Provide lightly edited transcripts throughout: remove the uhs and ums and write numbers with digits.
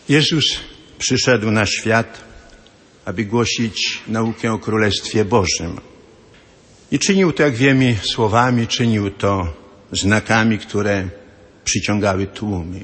Jezus przyszedł na świat, aby głosić naukę o Królestwie Bożym. I czynił to, jak wiemy, słowami, czynił to znakami, które przyciągały tłumy.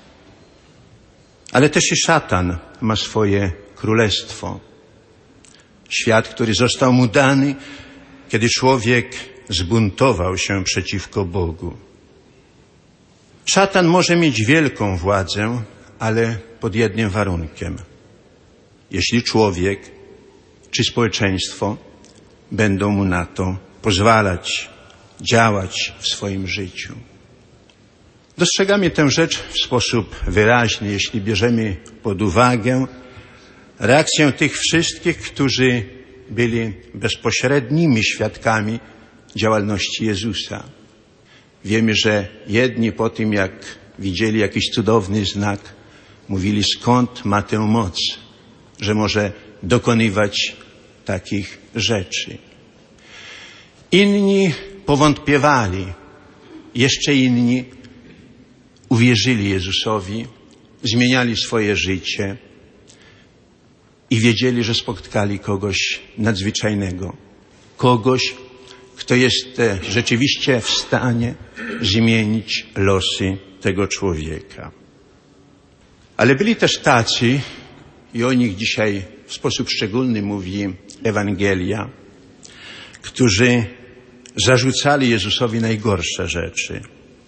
Ale też i szatan ma swoje królestwo. Świat, który został mu dany, kiedy człowiek zbuntował się przeciwko Bogu. Szatan może mieć wielką władzę, ale pod jednym warunkiem. Jeśli człowiek czy społeczeństwo będą mu na to pozwalać, działać w swoim życiu. Dostrzegamy tę rzecz w sposób wyraźny, jeśli bierzemy pod uwagę reakcję tych wszystkich, którzy byli bezpośrednimi świadkami działalności Jezusa. Wiemy, że jedni po tym, jak widzieli jakiś cudowny znak, mówili, skąd ma tę moc, że może dokonywać takich rzeczy. Inni powątpiewali, jeszcze inni uwierzyli Jezusowi, zmieniali swoje życie i wiedzieli, że spotkali kogoś nadzwyczajnego. Kogoś, kto jest rzeczywiście w stanie zmienić losy tego człowieka. Ale byli też tacy, i o nich dzisiaj w sposób szczególny mówi Ewangelia, którzy zarzucali Jezusowi najgorsze rzeczy.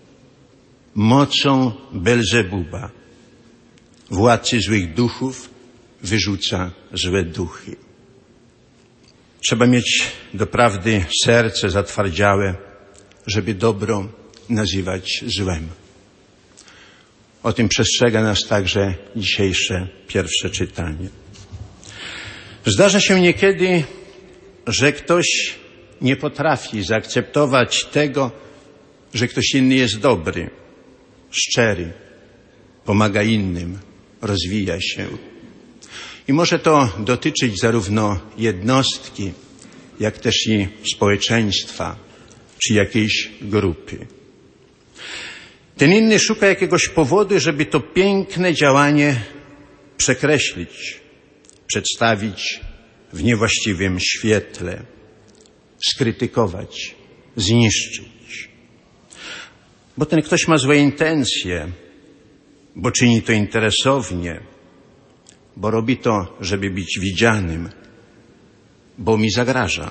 Mocą Belzebuba, władcy złych duchów, wyrzuca złe duchy. Trzeba mieć doprawdy serce zatwardziałe, żeby dobro nazywać złem. O tym przestrzega nas także dzisiejsze pierwsze czytanie. Zdarza się niekiedy, że ktoś nie potrafi zaakceptować tego, że ktoś inny jest dobry, szczery, pomaga innym, rozwija się. I może to dotyczyć zarówno jednostki, jak też i społeczeństwa, czy jakiejś grupy. Ten inny szuka jakiegoś powodu, żeby to piękne działanie przekreślić, przedstawić w niewłaściwym świetle, skrytykować, zniszczyć. Bo ten ktoś ma złe intencje, bo czyni to interesownie, bo robi to, żeby być widzianym, bo mi zagraża.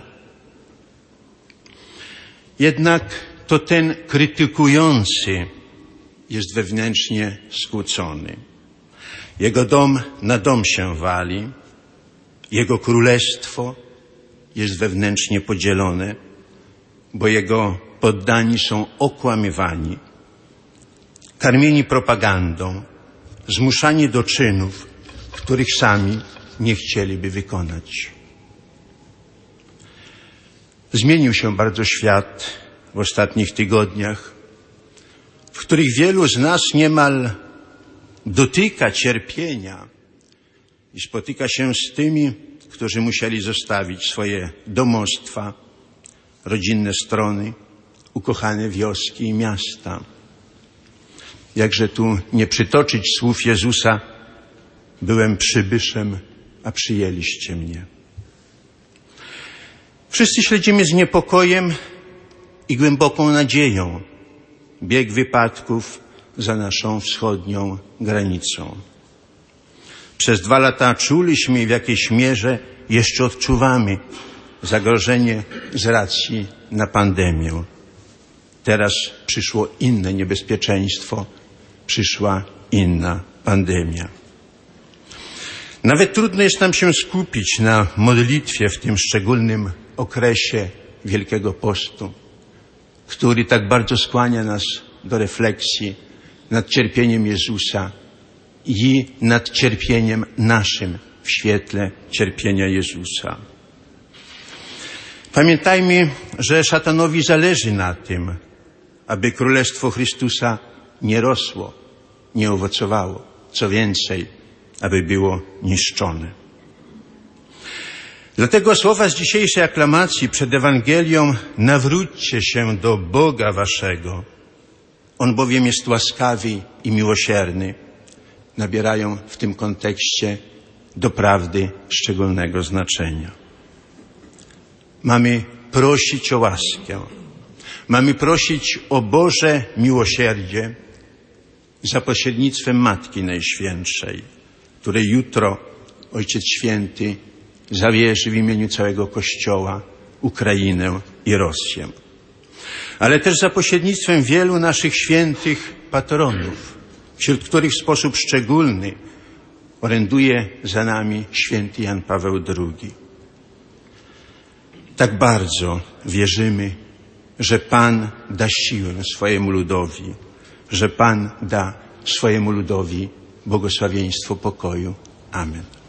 Jednak to ten krytykujący jest wewnętrznie skłócony. Jego dom na dom się wali, jego królestwo jest wewnętrznie podzielone, bo jego poddani są okłamywani, karmieni propagandą, zmuszani do czynów, których sami nie chcieliby wykonać. Zmienił się bardzo świat w ostatnich tygodniach, w których wielu z nas niemal dotyka cierpienia i spotyka się z tymi, którzy musieli zostawić swoje domostwa, rodzinne strony, ukochane wioski i miasta. Jakże tu nie przytoczyć słów Jezusa: byłem przybyszem, a przyjęliście mnie. Wszyscy śledzimy z niepokojem i głęboką nadzieją bieg wypadków za naszą wschodnią granicą. Przez 2 lata czuliśmy i w jakiejś mierze jeszcze odczuwamy zagrożenie z racji na pandemię. Teraz przyszło inne niebezpieczeństwo, przyszła inna pandemia. Nawet trudno jest nam się skupić na modlitwie w tym szczególnym okresie Wielkiego Postu, który tak bardzo skłania nas do refleksji nad cierpieniem Jezusa i nad cierpieniem naszym w świetle cierpienia Jezusa. Pamiętajmy, że szatanowi zależy na tym, aby Królestwo Chrystusa nie rosło, nie owocowało. Co więcej, aby było niszczone. Dlatego słowa z dzisiejszej aklamacji przed Ewangelią: nawróćcie się do Boga waszego. On bowiem jest łaskawy i miłosierny. nabierają w tym kontekście doprawdy szczególnego znaczenia. Mamy prosić o łaskę, mamy prosić o Boże miłosierdzie za pośrednictwem Matki Najświętszej, której jutro Ojciec Święty zawierzy w imieniu całego Kościoła Ukrainę i Rosję. Ale też za pośrednictwem wielu naszych świętych patronów, wśród których w sposób szczególny oręduje za nami święty Jan Paweł II. Tak bardzo wierzymy, że Pan da siłę swojemu ludowi, że Pan da swojemu ludowi błogosławieństwo pokoju. Amen.